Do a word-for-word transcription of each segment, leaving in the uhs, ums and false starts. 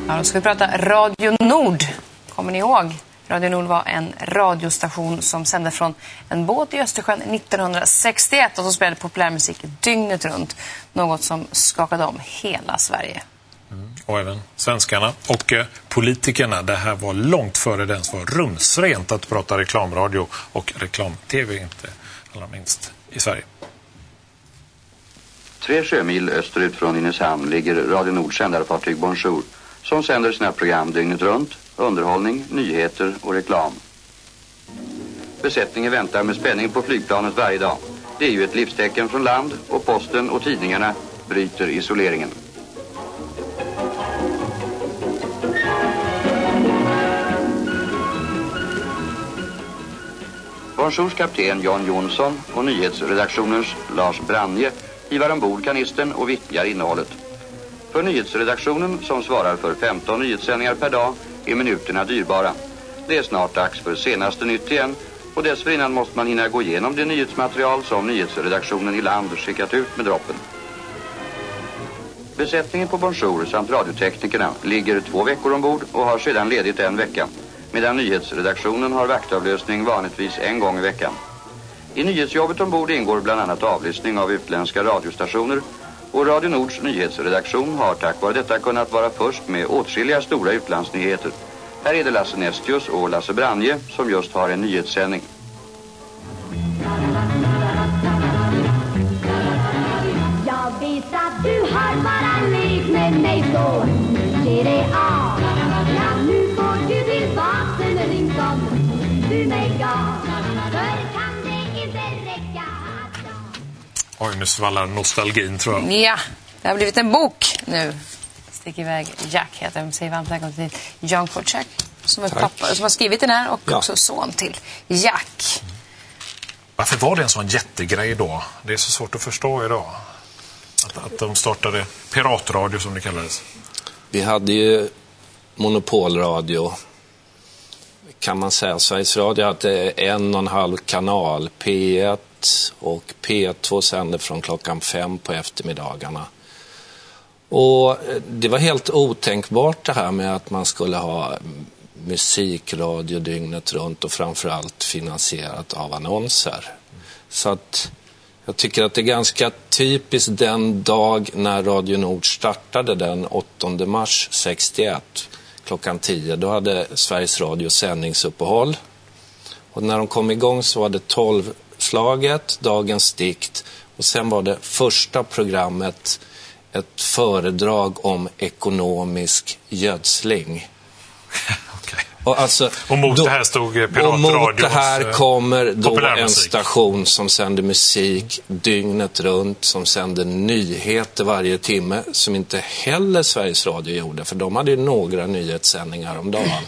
Ja, då ska vi prata Radio Nord. Kommer ni ihåg? Radio Nord var en radiostation som sände från en båt i Östersjön nittonhundrasextioett och som spelade populärmusik dygnet runt. Något som skakade om hela Sverige. Mm. Och även svenskarna och eh, politikerna. Det här var långt före den som var rumsrent att prata reklamradio och reklam-tv, inte allra minst i Sverige. Tre sjömil österut från Nynäshamn ligger Radio Nords sändarfartyg Bonjour som sänder sina program dygnet runt, underhållning, nyheter och reklam. Besättningen väntar med spänning på flygplanet varje dag. Det är ju ett livstecken från land och posten och tidningarna bryter isoleringen. Bonjours kapten Jan Jonsson och nyhetsredaktionens Lars Branje hivar ombord kanisten och vittjar innehållet. För nyhetsredaktionen, som svarar för femton nyhetssändningar per dag, är minuterna dyrbara. Det är snart dags för senaste nytt igen och dessförinnan måste man hinna gå igenom det nyhetsmaterial som nyhetsredaktionen i land skickat ut med droppen. Besättningen på Bonjour samt radioteknikerna ligger två veckor ombord och har sedan ledigt en vecka, medan nyhetsredaktionen har vaktavlösning vanligtvis en gång i veckan. I nyhetsjobbet ombord ingår bland annat avlyssning av utländska radiostationer och Radio Nords nyhetsredaktion har tack vare detta kunnat vara först med åtskilliga stora utlandsnyheter. Här är det Lasse Nestius och Lasse Branje som just har en nyhetssändning. Jag vet att du har bara levt med mig så ge dig av. Ja, nu får du tillbaka den inkomst du mig gav. För kan det inte räcka att jag... Oj, nu svallar nostalgin, tror jag. Ja, det har blivit en bok nu. Stick iväg Jack heter de. Säger varmt välkommen till John Korczak som är pappa, som har skrivit den här och ja. också son till Jack. Varför var det en sån jättegrej då? Det är så svårt att förstå idag. Att, att de startade piratradio som det kallades. Vi hade ju monopolradio. Kan man säga. Sveriges Radio hade en och en halv kanal. P ett och P två sände från klockan fem på eftermiddagarna. Och det var helt otänkbart det här med att man skulle ha musikradio dygnet runt och framförallt finansierat av annonser. Så att jag tycker att det är ganska typiskt den dag när Radio Nord startade den åttonde mars sextioett klockan tio. Då hade Sveriges Radio sändningsuppehåll. Och när de kom igång så var det tolvslaget, dagens dikt. Och sen var det första programmet ett föredrag om ekonomisk gödsling. Okay. Och, alltså, och mot då, det här stod Piratradios. Och mot det här kommer då en station som sänder musik dygnet runt, som sänder nyheter varje timme, som inte heller Sveriges Radio gjorde, för de hade ju några nyhetssändningar om dagen.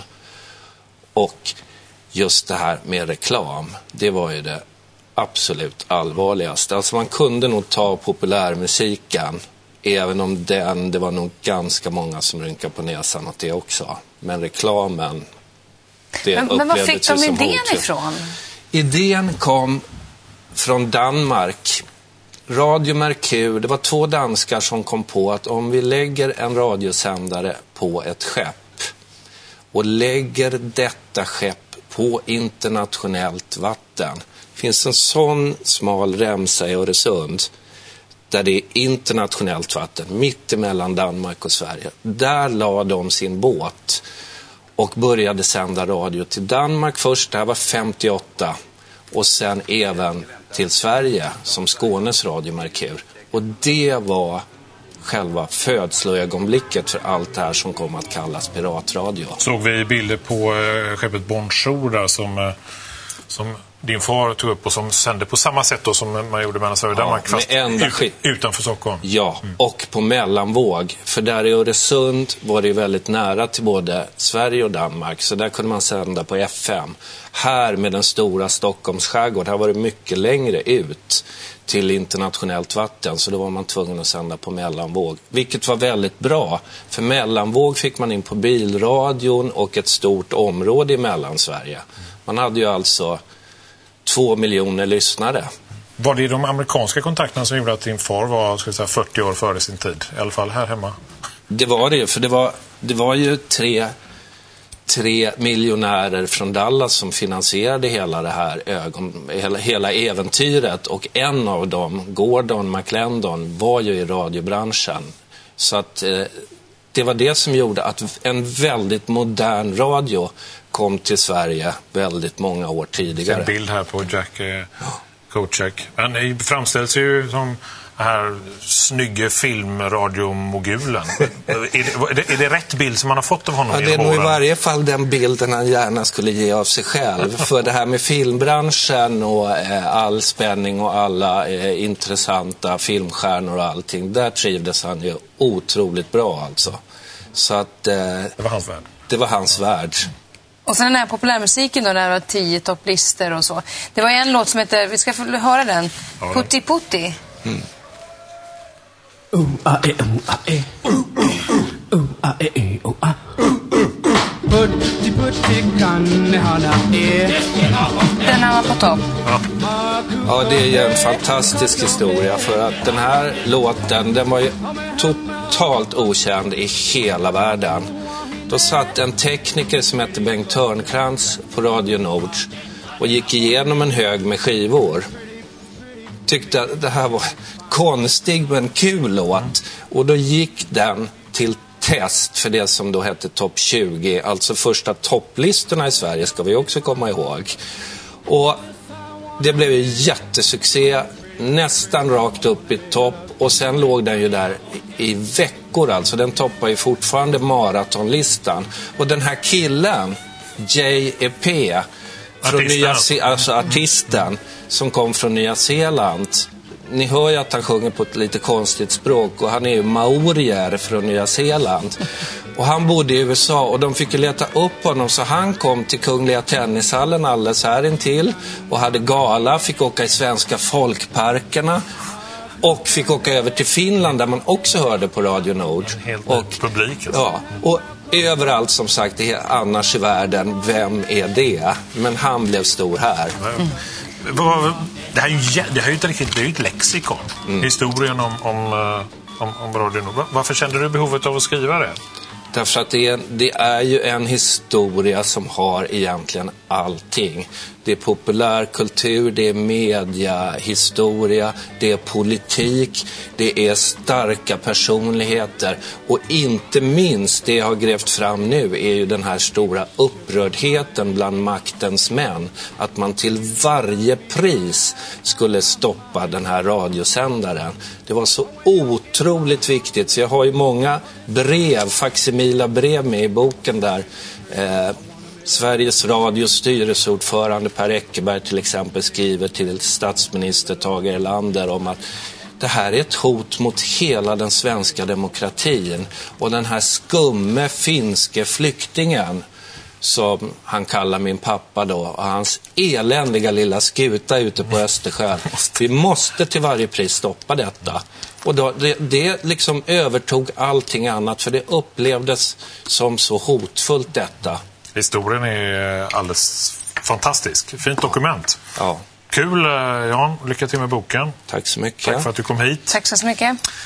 Och just det här med reklam, det var ju det absolut allvarligaste. Alltså man kunde nog ta populärmusiken, även om den, det var nog ganska många som rynkade på näsan åt det också. Men reklamen, det men, men var fick de idén hotfullt. ifrån? Idén kom från Danmark. Radio Merkur, det var två danskar som kom på att om vi lägger en radiosändare på ett skepp och lägger detta skepp på internationellt vatten. Det finns en sån smal remsa i Öresund där det är internationellt vatten, mitt emellan Danmark och Sverige. Där la de sin båt och började sända radio till Danmark först, det här var femtioåtta, och sen även till Sverige som Skånes Radio Merkur. Och det var själva födsloögonblicket för allt det här som kom att kallas piratradio. Såg vi bilder på äh, skeppet Bonjour där som... Äh, som din far tog upp och som sände på samma sätt då som man gjorde mellan Sverige och Danmark, ja, fast ut, utanför Stockholm. Ja, mm. och på mellanvåg. För där i Öresund var det väldigt nära till både Sverige och Danmark, så där kunde man sända på F M. Här med den stora Stockholms skärgård, här var det mycket längre ut till internationellt vatten, så då var man tvungen att sända på mellanvåg. Vilket var väldigt bra, för mellanvåg fick man in på bilradion och ett stort område i Mellansverige. Man hade ju alltså två miljoner lyssnare. Var det de amerikanska kontakterna som gjorde att din far var, ska jag säga, fyrtio år före sin tid? I alla fall här hemma. Det var det, för det var, det var ju tre, tre miljonärer från Dallas som finansierade hela det här ögon, hela, hela äventyret. Och en av dem, Gordon McLendon, var ju i radiobranschen. Så att eh, det var det som gjorde att en väldigt modern radio kom till Sverige väldigt många år tidigare. En bild här på Jack eh, Kocek. Men det framställs ju som här snygga filmradiomogulen. är, det, är det rätt bild som man har fått av honom? Ja, det är nog i varje fall den bilden han gärna skulle ge av sig själv. För det här med filmbranschen och eh, all spänning och alla eh, intressanta filmstjärnor och allting, där trivdes han ju otroligt bra alltså. Så att eh, det var hans värld. Det var hans värld. Och sen den här populärmusiken då, när det var tio topplister och så. Det var en låt som heter, vi ska få höra den, ja, Putti Putti. Mm. Uh, ah, eh, uh, ah, eh. Uh, uh, uh, ah, eh, uh, ah. Putti putti kan hana eh. Den här var på topp. Ja. Ja, det är ju en fantastisk historia, för att den här låten, den var ju totalt okänd i hela världen. Då satt en tekniker som hette Bengt Törnkrans på Radio Nord och gick igenom en hög med skivor. Tyckte att det här var konstig men kul låt. Och då gick den till test för det som då hette topp tjugo. Alltså första topplistorna i Sverige, ska vi också komma ihåg. Och det blev ju jättesuccé. Nästan rakt upp i topp. Och sen låg den ju där i veckor. Alltså den toppar ju fortfarande maratonlistan. Och den här killen, J E P, från Nya Se- alltså artisten som kom från Nya Zeeland. Ni hör ju att han sjunger på ett lite konstigt språk, och han är ju maorier från Nya Zeeland. Och han bodde i U S A, och de fick ju leta upp honom, så han kom till Kungliga Tennishallen alldeles här intill och hade gala, fick åka i svenska folkparkerna och fick åka över till Finland där man också hörde på Radio Nord. Helt och publik alltså. Ja, och överallt som sagt annars i världen, vem är det? Men han blev stor här. Mm. Det här är ju, det här är ju ett, riktigt, det är ju ett lexikon. Mm. Historien om, om, om, om Radio Nord. Varför kände du behovet av att skriva det? Därför att det är, det är ju en historia som har egentligen allting. Det är populärkultur, det är media, historia, det är politik, det är starka personligheter. Och inte minst det jag har grävt fram nu är ju den här stora upprördheten bland maktens män. Att man till varje pris skulle stoppa den här radiosändaren. Det var så otroligt viktigt, så jag har ju många brev, facsimila brev med i boken där. Eh, Sveriges Radios styrelseordförande Per Eckerberg till exempel skriver till statsminister Tage Erlander om att det här är ett hot mot hela den svenska demokratin. Och den här skumme finske flyktingen, som han kallar min pappa då, och hans eländiga lilla skuta ute på Östersjön. Vi måste till varje pris stoppa detta. Och då, det, det liksom övertog allting annat, för det upplevdes som så hotfullt detta. Historien är alldeles fantastisk. Fint dokument. Ja. Kul, Jan. Lycka till med boken. Tack så mycket. Tack för att du kom hit. Tack så mycket.